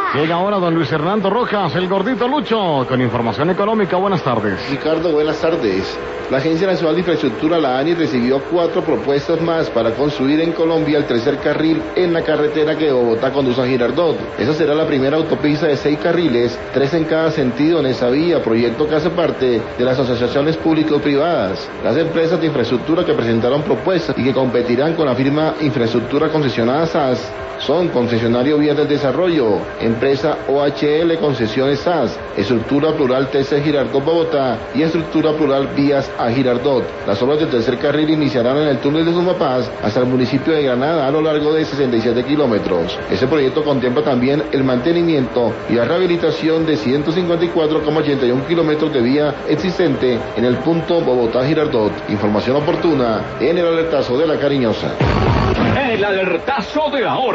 Llega ahora don Luis Hernando Rojas, el gordito Lucho, con información económica. Buenas tardes. Ricardo, buenas tardes. La Agencia Nacional de Infraestructura, la ANI, recibió 4 propuestas más para construir en Colombia el tercer carril en la carretera que de Bogotá conduce a Girardot. Esa será la primera autopista de 6 carriles, 3 en cada sentido en esa vía, proyecto que hace parte de las asociaciones público-privadas. Las empresas de infraestructura que presentaron propuestas y que competirán con la firma Infraestructura Concesionada SAS son Concesionario Vías del Desarrollo, Empresa OHL Concesiones SAS, Estructura Plural TC Girardot Bogotá y Estructura Plural Vías a Girardot. Las obras del tercer carril iniciarán en el túnel de Sumapaz hasta el municipio de Granada a lo largo de 67 kilómetros. Ese proyecto contempla también el mantenimiento y la rehabilitación de 154,81 kilómetros de vía existente en el punto Bogotá-Girardot. Información oportuna en el alertazo de La Cariñosa. El alertazo de la hora.